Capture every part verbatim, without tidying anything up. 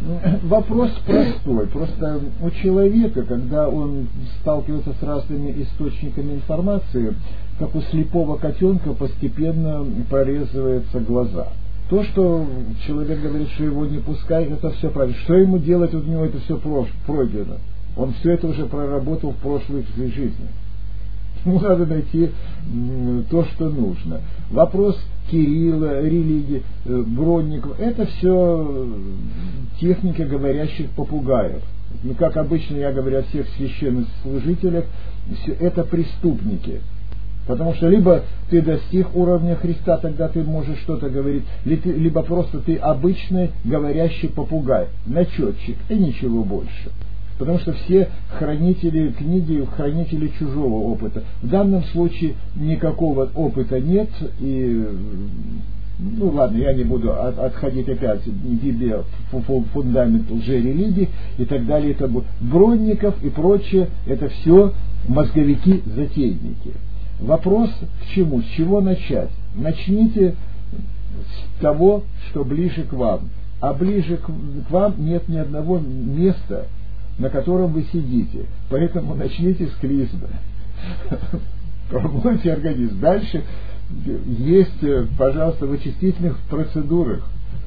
Вопрос простой. Просто у человека, когда он сталкивается с разными источниками информации, как у слепого котенка постепенно прорезываются глаза. То, что человек говорит, что его не пускай, это все правильно. Что ему делать, у него это все пройдено. Он все это уже проработал в прошлой жизни. Ему надо найти то, что нужно. Вопрос Кирилла, религии, Бронников, это все техника говорящих попугаев. И как обычно я говорю о всех священных служителях, все это преступники. Потому что либо ты достиг уровня Христа, тогда ты можешь что-то говорить, либо просто ты обычный говорящий попугай, начетчик и ничего больше. Потому что все хранители книги, хранители чужого опыта. В данном случае никакого опыта нет, и, ну ладно, я не буду от, отходить опять в Библия, фундамент лжерелигии и так далее. Это будет Бронников и прочее, это все мозговики-затейники. Вопрос к чему? С чего начать? Начните с того, что ближе к вам. А ближе к, к вам нет ни одного места, на котором вы сидите. Поэтому начните с клизмы. Промойте организм. Дальше есть, пожалуйста, в очистительных процедурах.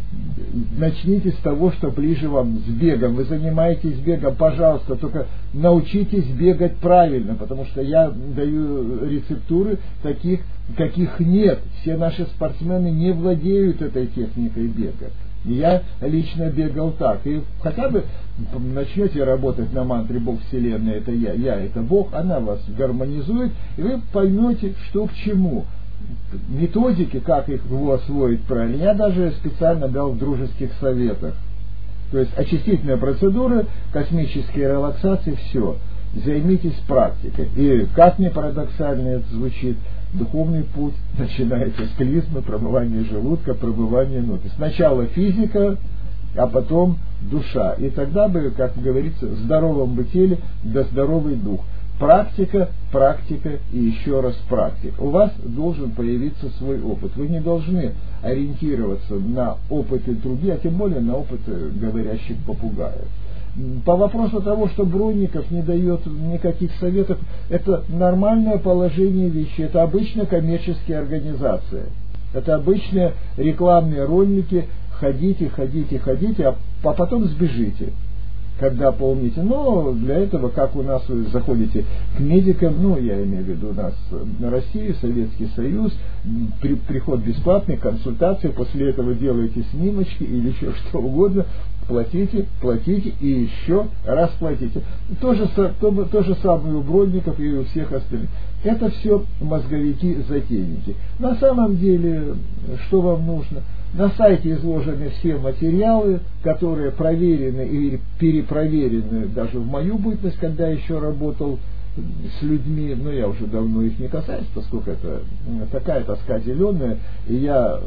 Начните с того, что ближе вам, с бегом. Вы занимаетесь бегом, пожалуйста, только научитесь бегать правильно, потому что я даю рецептуры таких, каких нет. Все наши спортсмены не владеют этой техникой бега. Я лично бегал так. И хотя бы начнете работать на мантре Бог Вселенной, это я, я это Бог, она вас гармонизует, и вы поймете, что к чему. Методики, как их его освоить правильно, я даже специально дал в дружеских советах. То есть очистительная процедура, космические релаксации, все. Займитесь практикой. И как ни парадоксально это звучит, духовный путь начинается с клизмы, промывания желудка, промывания ноги. Сначала физика, а потом душа. И тогда бы, как говорится, в здоровом бы теле, да здоровый дух. Практика, практика и еще раз практика. У вас должен появиться свой опыт. Вы не должны ориентироваться на опыты других, а тем более на опыты говорящих попугаев. По вопросу того, что Бронников не дает никаких советов, это нормальное положение вещей. Это обычная коммерческая организация. Это обычные рекламные ролики. Ходите, ходите, ходите, а потом сбежите, когда помните. Но для этого, как у нас вы заходите к медикам, ну, я имею в виду у нас на России, Советский Союз, при, приход бесплатный, консультация, после этого делаете снимочки или еще что угодно, платите, платите и еще раз платите. То же, то, то же самое у Бронников и у всех остальных. Это все мозговики-затейники. На самом деле, что вам нужно? На сайте изложены все материалы, которые проверены и перепроверены даже в мою бытность, когда еще работал с людьми, но я уже давно их не касаюсь, поскольку это такая тоска зеленая, и я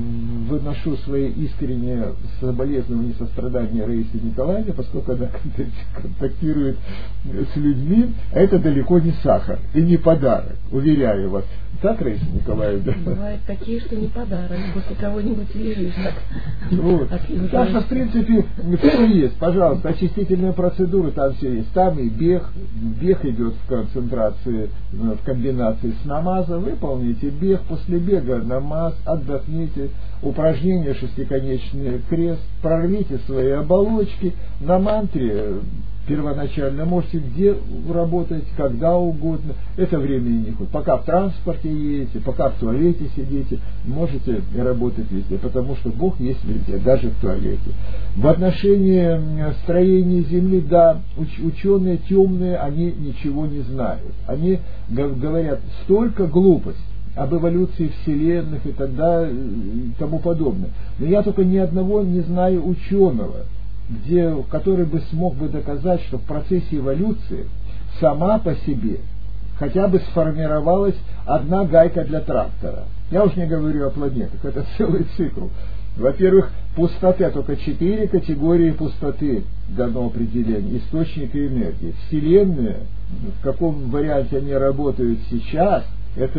выношу свои искренние соболезнования и сострадания Раисе Николаевне, поскольку она контактирует с людьми, а это далеко не сахар и не подарок, уверяю вас. Так, Раиса Николаевна? Бывают такие, что не подарок, после кого-нибудь лежишь так. Вот. Так что, в принципе, все есть. Пожалуйста, очистительные процедуры, там все есть. Там и бег, бег идет в концентрации, в комбинации с намазом. Выполните бег, после бега намаз, отдохните. Упражнение шестиконечный крест, прорвите свои оболочки, на мантре первоначально можете где работать, когда угодно, это времени не хватит. Пока в транспорте едете, пока в туалете сидите, можете работать везде, потому что Бог есть везде, даже в туалете. В отношении строения Земли, да, уч- ученые темные, они ничего не знают. Они говорят столько глупостей об эволюции вселенных и так далее, и тому подобное. Но я только ни одного не знаю ученого, где, который бы смог бы доказать, что в процессе эволюции сама по себе хотя бы сформировалась одна гайка для трактора. Я уж не говорю о планетах, это целый цикл. Во-первых, пустота, только четыре категории пустоты дано определение, источник и энергии. Вселенная, в каком варианте они работают сейчас, это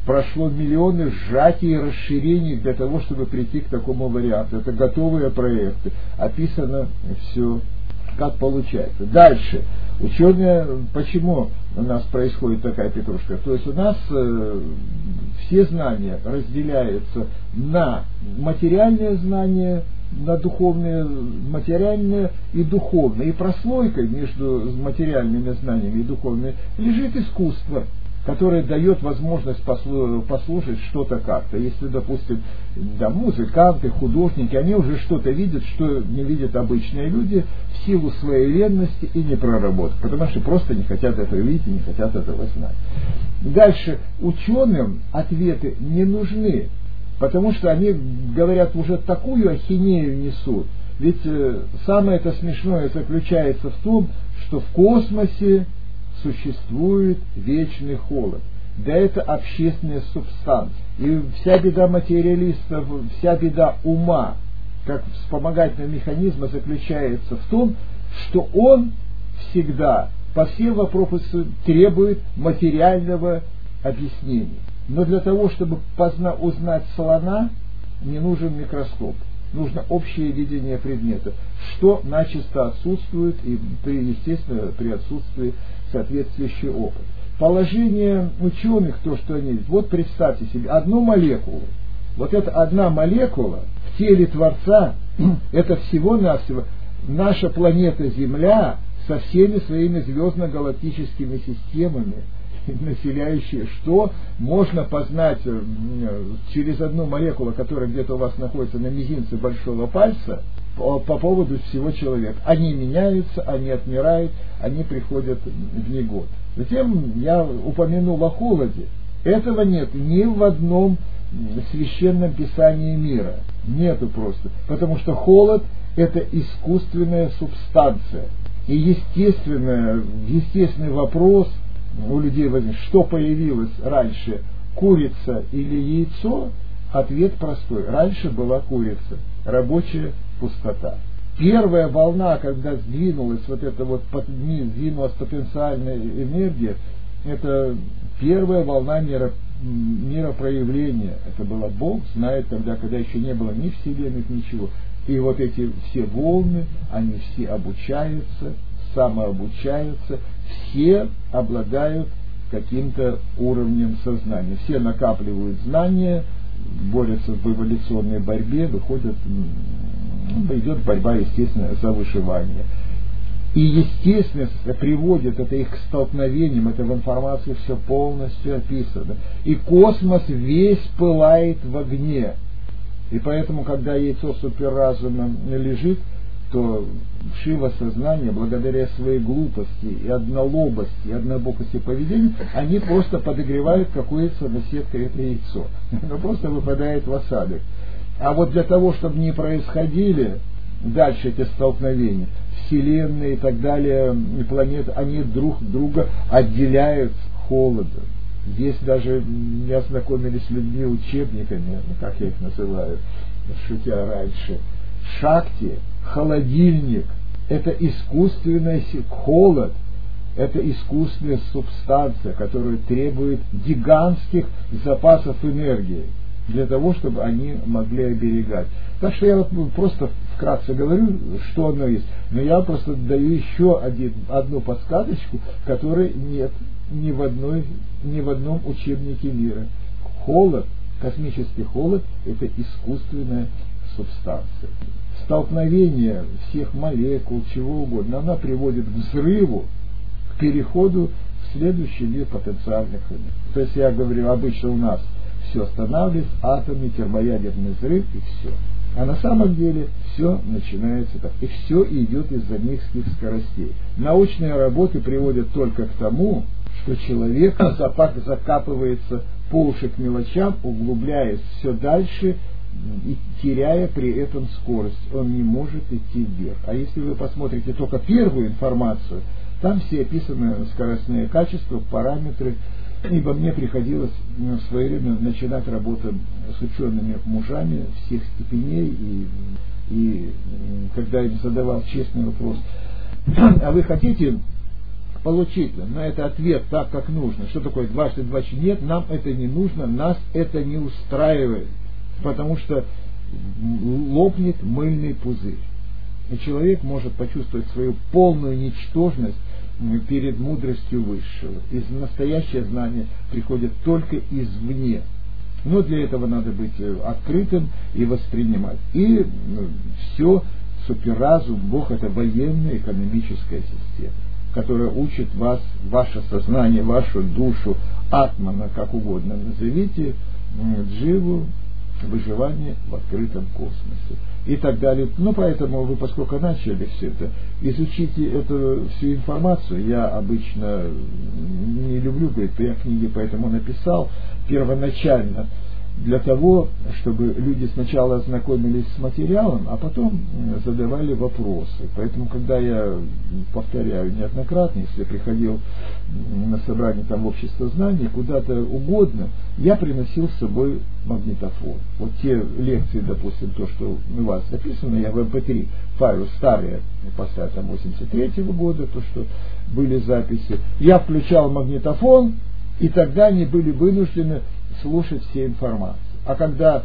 прошло миллионы сжатий и расширений для того, чтобы прийти к такому варианту. Это готовые проекты. Описано все, как получается. Дальше. Ученые, почему у нас происходит такая петрушка? То есть у нас э, все знания разделяются на материальные знания, на духовные, материальные и духовные. И прослойкой между материальными знаниями и духовными лежит искусство, которое дает возможность послушать что-то как-то. Если, допустим, да, музыканты, художники, они уже что-то видят, что не видят обычные люди в силу своей ленности и непроработки, потому что просто не хотят этого видеть и не хотят этого знать. Дальше, ученым ответы не нужны, потому что они, говорят, уже такую ахинею несут. Ведь э, самое это смешное заключается в том, что в космосе существует вечный холод. Да это общественная субстанция. И вся беда материалистов, вся беда ума, как вспомогательного механизма, заключается в том, что он всегда по всем вопросам требует материального объяснения. Но для того, чтобы позна, узнать слона, не нужен микроскоп. Нужно общее видение предмета, что начисто отсутствует, и при, естественно, при отсутствии соответствующий опыт. Положение ученых, то, что они... Вот представьте себе, одну молекулу. Вот эта одна молекула в теле Творца, это всего-навсего наша планета Земля со всеми своими звездно-галактическими системами, населяющие, что можно познать через одну молекулу, которая где-то у вас находится на мизинце большого пальца, по, по поводу всего человека. Они меняются, они отмирают, они приходят в негод. Затем я упомянул о холоде. Этого нет ни в одном священном писании мира. Нету просто. Потому что холод — это искусственная субстанция. И естественный, естественный вопрос у людей возник, что появилось раньше, курица или яйцо? Ответ простой. Раньше была курица, рабочая пустота. Первая волна, когда сдвинулась вот эта вот, сдвинулась потенциальная энергия, это первая волна миро, миропроявления. Это было Бог знает тогда, когда еще не было ни вселенных, ничего. И вот эти все волны, они все обучаются, самообучаются, все обладают каким-то уровнем сознания. Все накапливают знания, борются в эволюционной борьбе, выходят, идет борьба, естественно, за выживание. И, естественно, приводит это их к столкновениям, это в информации все полностью описано. И космос весь пылает в огне. И поэтому, когда яйцо суперразума лежит, то Шива сознание, благодаря своей глупости и однолобости, и однобокости поведения, они просто подогревают какое-то наседка это яйцо. Оно просто выпадает в осадок. А вот для того, чтобы не происходили дальше эти столкновения, Вселенные и так далее, и планеты, они друг друга отделяют холодом. Здесь даже не ознакомились с людьми учебниками, ну, как я их называю, шутя раньше. Шакти, холодильник, это искусственный холод, это искусственная субстанция, которая требует гигантских запасов энергии для того, чтобы они могли оберегать. Так что я вот просто вкратце говорю, что оно есть, но я просто даю еще один, одну подсказочку, которой нет ни в, одной, ни в одном учебнике мира. Холод, космический холод, это искусственная субстанция. Столкновение всех молекул, чего угодно, она приводит к взрыву, к переходу в следующий мир потенциальных энергий. То есть я говорю, обычно у нас все останавливается, атомы, термоядерный взрыв и все. А на самом деле все начинается так. И все идет из-за низких скоростей. Научные работы приводят только к тому, что человек закапывается по уши к мелочам, углубляясь все дальше и теряя при этом скорость. Он не может идти вверх. А если вы посмотрите только первую информацию, там все описаны скоростные качества, параметры. Ибо мне приходилось в свое время начинать работу с учеными мужами всех степеней, и, и когда я им задавал честный вопрос, а вы хотите получить на это ответ так, как нужно. Что такое дважды два? Нет, нам это не нужно, нас это не устраивает, потому что лопнет мыльный пузырь. И человек может почувствовать свою полную ничтожность перед мудростью Высшего. И настоящее знание приходит только извне. Но для этого надо быть открытым и воспринимать. И все, суперразум, Бог — это военная экономическая система, которая учит вас, ваше сознание, вашу душу, атмана, как угодно назовите, дживу, выживание в открытом космосе и так далее. Ну, поэтому вы, поскольку начали все это, изучите эту всю информацию. Я обычно не люблю говорить, я книги поэтому написал первоначально, для того, чтобы люди сначала ознакомились с материалом, а потом задавали вопросы. Поэтому, когда я повторяю неоднократно, если я приходил на собрание там в общество знаний, куда-то угодно, я приносил с собой магнитофон. Вот те лекции, допустим, то, что у вас записано, я в эм пэ три файлы старые, поставил там восемьдесят третьего года, то, что были записи, я включал магнитофон, и тогда они были вынуждены слушать все информацию. А когда,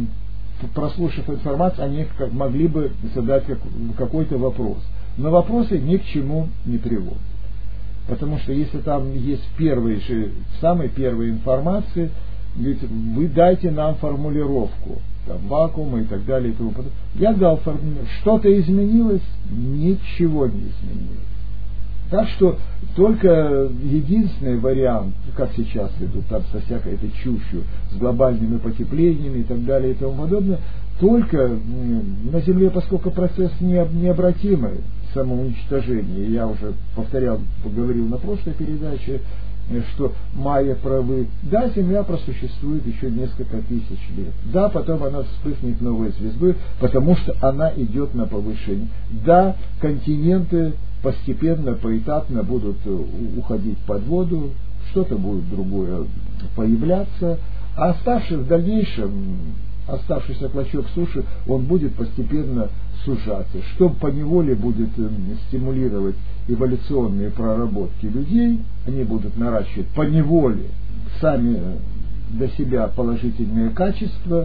прослушав информацию, они могли бы задать какой-то вопрос. Но вопросы ни к чему не приводят. Потому что если там есть первые же, самой первой информации, ведь вы дайте нам формулировку, там, вакуума и так далее и тому подобное. Я дал формулировку. Что-то изменилось? Ничего не изменилось. Так что только единственный вариант, как сейчас идут там со всякой этой чушью, с глобальными потеплениями и так далее и тому подобное, только на Земле, поскольку процесс необратимый, самоуничтожение, я уже повторял, поговорил на прошлой передаче, что майя правы, да, Земля просуществует еще несколько тысяч лет, да, потом она вспыхнет новой звездой, потому что она идет на повышение, да, континенты постепенно, поэтапно будут уходить под воду, что-то будет другое появляться, а оставшись в дальнейшем, оставшийся клочок суши, он будет постепенно сужаться, что поневоле будет стимулировать эволюционные проработки людей, они будут наращивать поневоле сами для себя положительные качества,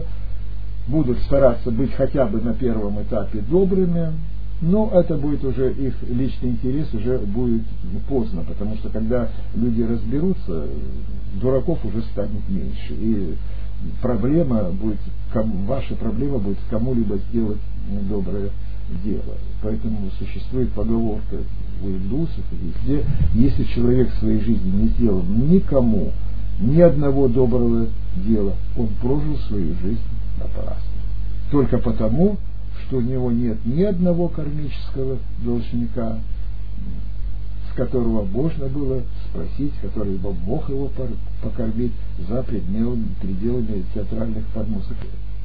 будут стараться быть хотя бы на первом этапе добрыми. Но это будет уже их личный интерес, уже будет поздно, потому что когда люди разберутся, дураков уже станет меньше, и проблема будет, ваша проблема будет кому-либо сделать доброе дело. Поэтому существует поговорка у индусов и везде: если человек в своей жизни не сделал никому ни одного доброго дела, он прожил свою жизнь напрасно. Только потому, что у него нет ни одного кармического должника, с которого можно было спросить, который бы мог его покормить за пределами театральных подмузык.